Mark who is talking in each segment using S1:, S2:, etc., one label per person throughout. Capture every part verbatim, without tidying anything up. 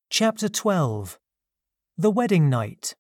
S1: Chapter twelve. The Wedding Night.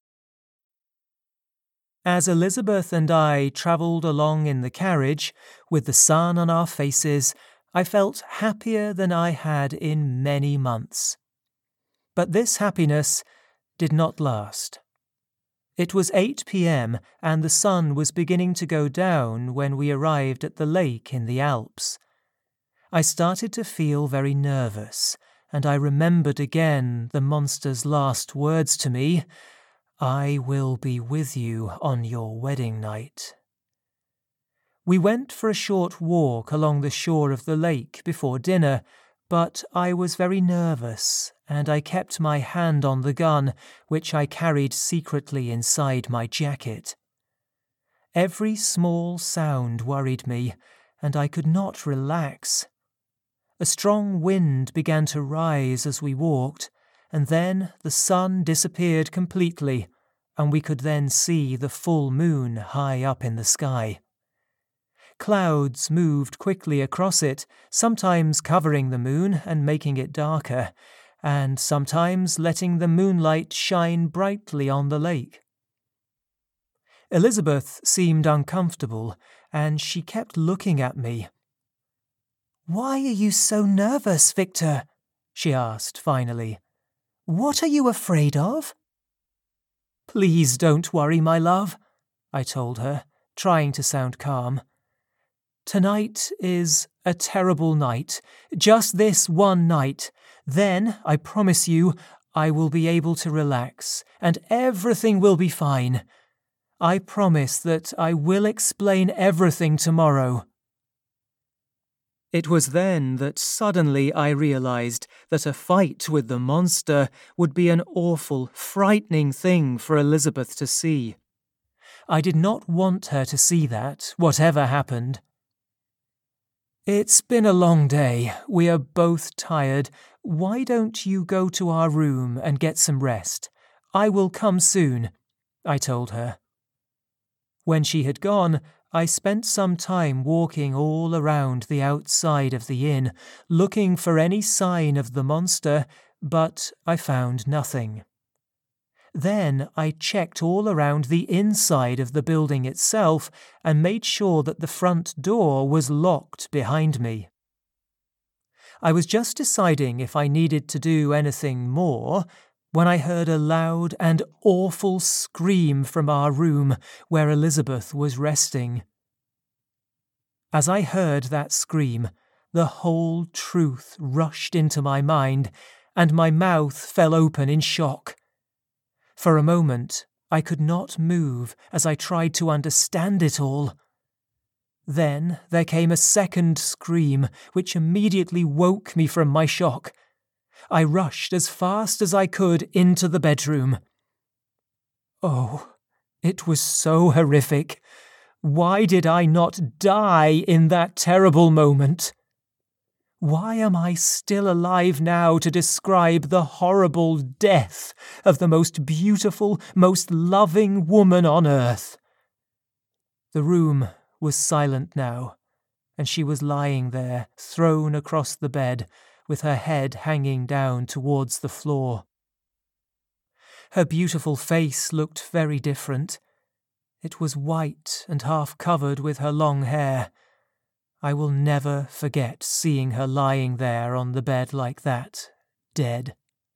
S1: As Elizabeth and I travelled along in the carriage, with the sun on our faces, I felt happier than I had in many months. But this happiness did not last. It was eight p.m. and the sun was beginning to go down when we arrived at the lake in the Alps. I started to feel very nervous, and I remembered again the monster's last words to me, "I will be with you on your wedding night." We went for a short walk along the shore of the lake before dinner, but I was very nervous, and I kept my hand on the gun, which I carried secretly inside my jacket. Every small sound worried me, and I could not relax. A strong wind began to rise as we walked, and then the sun disappeared completely, and we could then see the full moon high up in the sky. Clouds moved quickly across it, sometimes covering the moon and making it darker, and sometimes letting the moonlight shine brightly on the lake. Elizabeth seemed uncomfortable, and she kept looking at me. "Why are you so nervous, Victor?" she asked finally. "What are you afraid of?" "Please don't worry, my love," I told her, trying to sound calm. "Tonight is a terrible night, just this one night. Then, I promise you, I will be able to relax, and everything will be fine. I promise that I will explain everything tomorrow." It was then that suddenly I realized that a fight with the monster would be an awful, frightening thing for Elizabeth to see. I did not want her to see that, whatever happened. "It's been a long day. We are both tired. Why don't you go to our room and get some rest? I will come soon," I told her. When she had gone, I spent some time walking all around the outside of the inn, looking for any sign of the monster, but I found nothing. Then I checked all around the inside of the building itself and made sure that the front door was locked behind me. I was just deciding if I needed to do anything more when I heard a loud and awful scream from our room where Elizabeth was resting. As I heard that scream, the whole truth rushed into my mind, and my mouth fell open in shock. For a moment, I could not move as I tried to understand it all. Then there came a second scream, which immediately woke me from my shock. I rushed as fast as I could into the bedroom. Oh, it was so horrific. Why did I not die in that terrible moment? Why am I still alive now to describe the horrible death of the most beautiful, most loving woman on earth? The room was silent now, and she was lying there, thrown across the bed, with her head hanging down towards the floor. Her beautiful face looked very different. It was white and half covered with her long hair. I will never forget seeing her lying there on the bed like that, dead.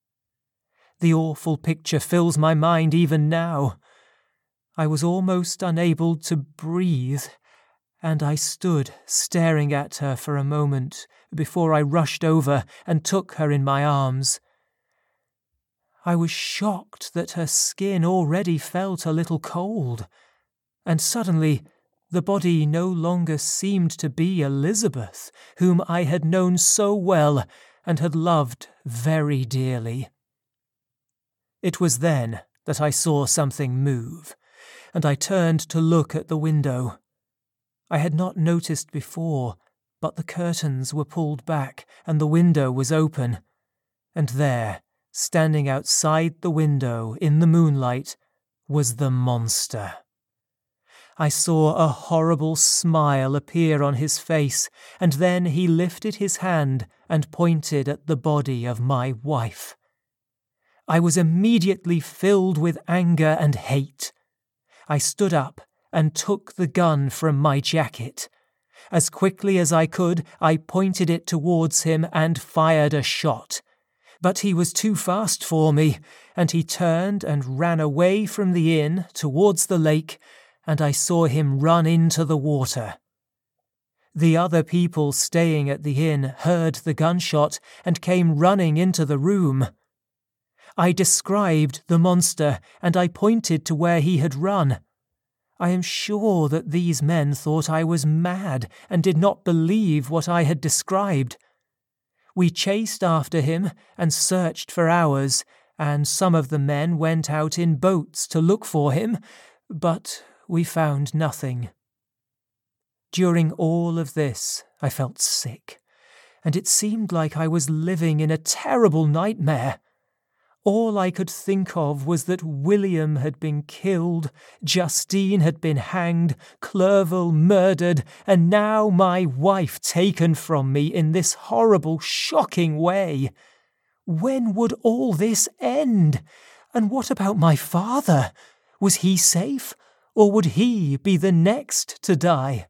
S1: The awful picture fills my mind even now. I was almost unable to breathe, and I stood staring at her for a moment before I rushed over and took her in my arms. I was shocked that her skin already felt a little cold, and suddenly the body no longer seemed to be Elizabeth, whom I had known so well and had loved very dearly. It was then that I saw something move, and I turned to look at the window. I had not noticed before, but the curtains were pulled back and the window was open, and there, standing outside the window in the moonlight, was the monster. I saw a horrible smile appear on his face, and then he lifted his hand and pointed at the body of my wife. I was immediately filled with anger and hate. I stood up and took the gun from my jacket. As quickly as I could, I pointed it towards him and fired a shot. But he was too fast for me, and he turned and ran away from the inn towards the lake, and I saw him run into the water. The other people staying at the inn heard the gunshot and came running into the room. I described the monster, and I pointed to where he had run. I am sure that these men thought I was mad and did not believe what I had described. We chased after him and searched for hours, and some of the men went out in boats to look for him, but we found nothing. During all of this, I felt sick, and it seemed like I was living in a terrible nightmare. All I could think of was that William had been killed, Justine had been hanged, Clerval murdered, and now my wife taken from me in this horrible, shocking way. When would all this end? And what about my father? Was he safe, or would he be the next to die?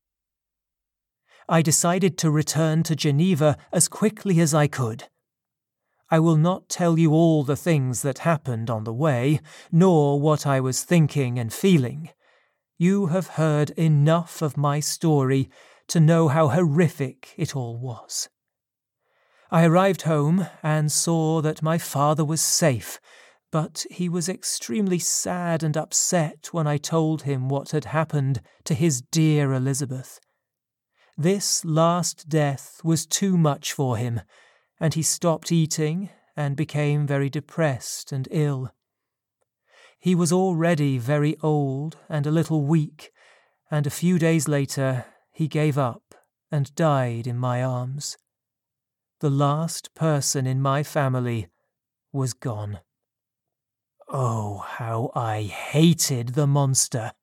S1: I decided to return to Geneva as quickly as I could. I will not tell you all the things that happened on the way, nor what I was thinking and feeling. You have heard enough of my story to know how horrific it all was. I arrived home and saw that my father was safe, but he was extremely sad and upset when I told him what had happened to his dear Elizabeth. This last death was too much for him, and he stopped eating and became very depressed and ill. He was already very old and a little weak, and a few days later he gave up and died in my arms. The last person in my family was gone. Oh, how I hated the monster!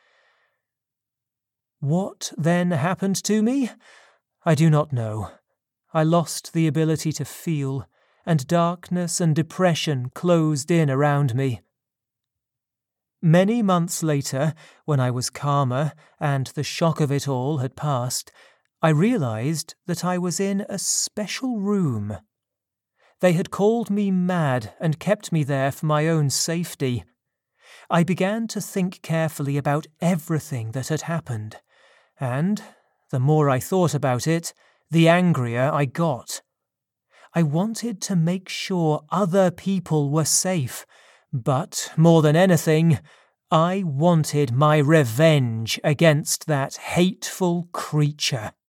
S1: What then happened to me? I do not know. I lost the ability to feel, and darkness and depression closed in around me. Many months later, when I was calmer and the shock of it all had passed, I realized that I was in a special room. They had called me mad and kept me there for my own safety. I began to think carefully about everything that had happened, and, the more I thought about it, the angrier I got. I wanted to make sure other people were safe, but more than anything, I wanted my revenge against that hateful creature.